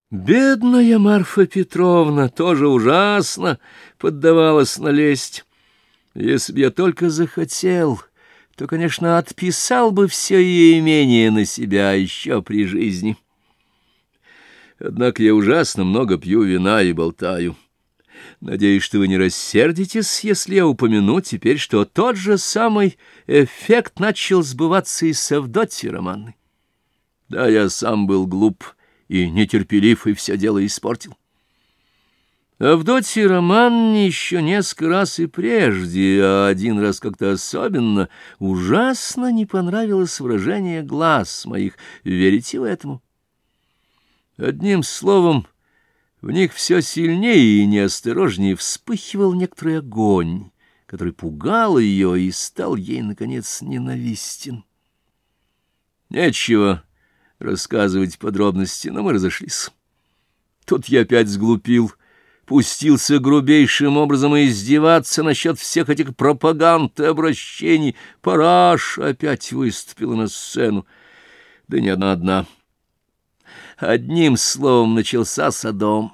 Бедная Марфа Петровна тоже ужасно поддавалась на лесть. Если б я только захотел, то, конечно, отписал бы все ее имение на себя еще при жизни. Однако я ужасно много пью вина и болтаю. Надеюсь, что вы не рассердитесь, если я упомяну теперь, что тот же самый эффект начал сбываться и с Авдотьей Романной. Да, я сам был глуп и нетерпелив, и все дело испортил. Авдотье Романне еще несколько раз и прежде, а один раз как-то особенно, ужасно не понравилось выражение глаз моих. Верите вы этому? Одним словом, в них все сильнее и неосторожнее вспыхивал некоторый огонь, который пугал ее и стал ей, наконец, ненавистен. Нечего рассказывать подробности, но мы разошлись. Тут я опять сглупил, пустился грубейшим образом издеваться насчет всех этих пропаганд и обращений. Параша опять выступила на сцену, да не одна. Одним словом, начался Содом.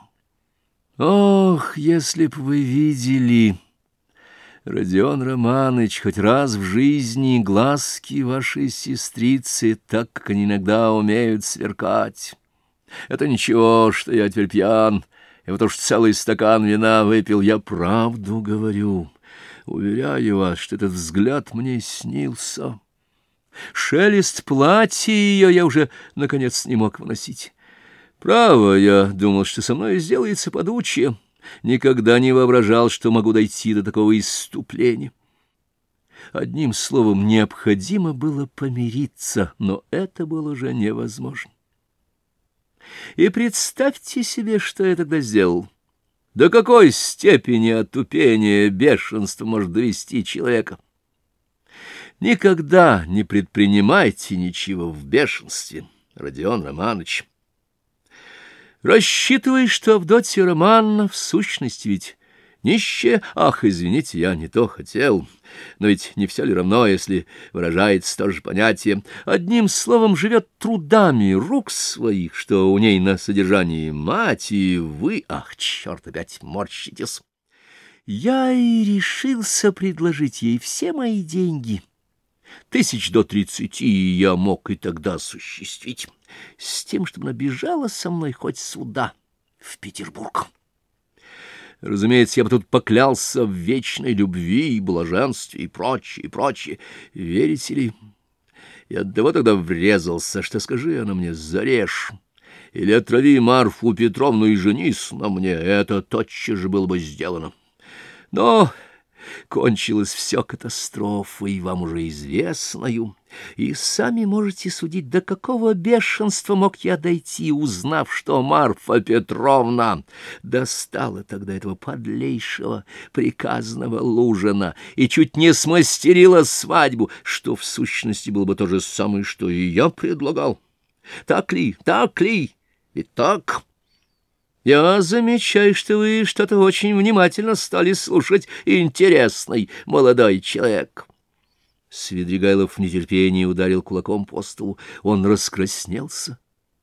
Ох, если б вы видели, Родион Романыч, хоть раз в жизни глазки вашей сестрицы, так как они иногда умеют сверкать. Это ничего, что я теперь пьян, и вот уж целый стакан вина выпил. Я правду говорю, уверяю вас, что этот взгляд мне снился. Шелест платья ее я уже, наконец, не мог выносить. Право, я думал, что со мной сделается подучье. Никогда не воображал, что могу дойти до такого исступления. Одним словом, необходимо было помириться, но это было уже невозможно. И представьте себе, что я тогда сделал. До какой степени отупения, бешенства может довести человека? Никогда не предпринимайте ничего в бешенстве, Родион Романович. Рассчитывая, что Авдотья Романовна в сущности ведь нищая, ах, извините, я не то хотел, но ведь не все ли равно, если выражается то же понятие, одним словом, живет трудами рук своих, что у ней на содержании мать, и вы, ах, черт, опять морщитесь. Я и решился предложить ей все мои деньги. 30 я мог и тогда осуществить, с тем, чтобы она бежала со мной хоть сюда, в Петербург. Разумеется, я бы тут поклялся в вечной любви и блаженстве и прочее, и прочее. Верите ли, я оттого тогда врезался, что скажи она мне: зарежь или отрави Марфу Петровну и женись на мне, это тотчас же было бы сделано. Но кончилось все катастрофой, вам уже известною, и сами можете судить, до какого бешенства мог я дойти, узнав, что Марфа Петровна достала тогда этого подлейшего приказного Лужина и чуть не смастерила свадьбу, что в сущности было бы то же самое, что и я предлагал. Так ли? Так ли? Ведь так? Я замечаю, что вы что-то очень внимательно стали слушать, интересный молодой человек. Свидригайлов в нетерпении ударил кулаком по столу. Он раскраснелся.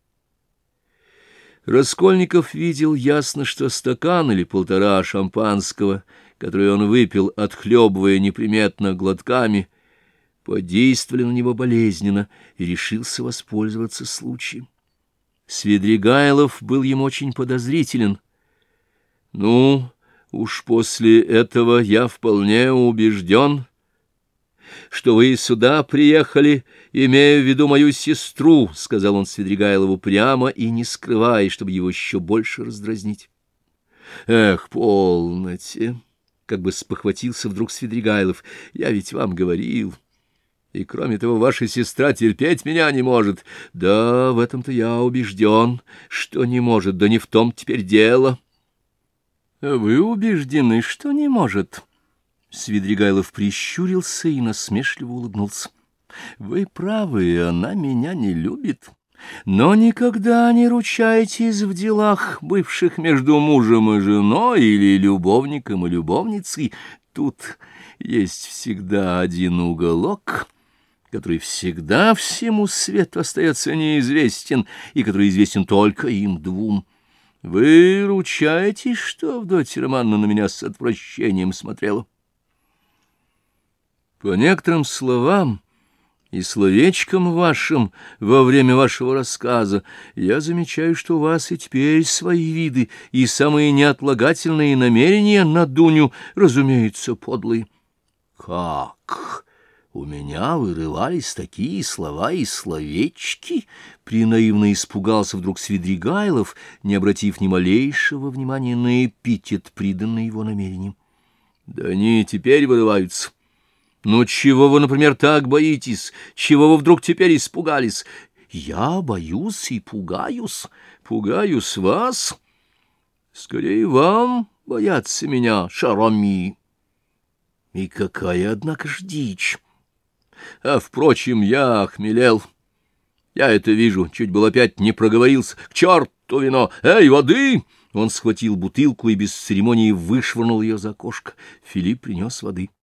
Раскольников видел ясно, что стакан или полтора шампанского, который он выпил, отхлебывая неприметно глотками, подействовали на него болезненно, и решился воспользоваться случаем. Свидригайлов был ему очень подозрителен. «Ну, уж после этого я вполне убежден, что вы сюда приехали, имея в виду мою сестру», — сказал он Свидригайлову прямо и не скрывая, чтобы его еще больше раздразнить. «Эх, полноте!» — как бы спохватился вдруг Свидригайлов. «Я ведь вам говорил. И, кроме того, ваша сестра терпеть меня не может. Да, в этом-то я убежден, что не может, да не в том теперь дело». «Вы убеждены, что не может?» Свидригайлов прищурился и насмешливо улыбнулся. «Вы правы, она меня не любит. Но никогда не ручайтесь в делах, бывших между мужем и женой или любовником и любовницей. Тут есть всегда один уголок, который всегда всему свету остается неизвестен и который известен только им двум. Вы ручаетесь, что Авдотья Романовна на меня с отвращением смотрела? По некоторым словам и словечкам вашим во время вашего рассказа я замечаю, что у вас и теперь свои виды, и самые неотлагательные намерения на Дуню, разумеется, подлые. Как? У меня вырывались такие слова и словечки? Принаивно испугался вдруг Свидригайлов, не обратив ни малейшего внимания на эпитет, приданный его намерением. Да они и теперь вырываются. Ну, чего вы, например, так боитесь? Чего вы вдруг теперь испугались? Я боюсь и пугаюсь. Пугаюсь вас? Скорее вам бояться меня, Шароми. И какая, однако ж, дичь! А, впрочем, я охмелел. Я это вижу, чуть было опять не проговорился. К черту вино! Эй, воды! Он схватил бутылку и без церемонии вышвырнул ее за окошко. Филипп принес воды.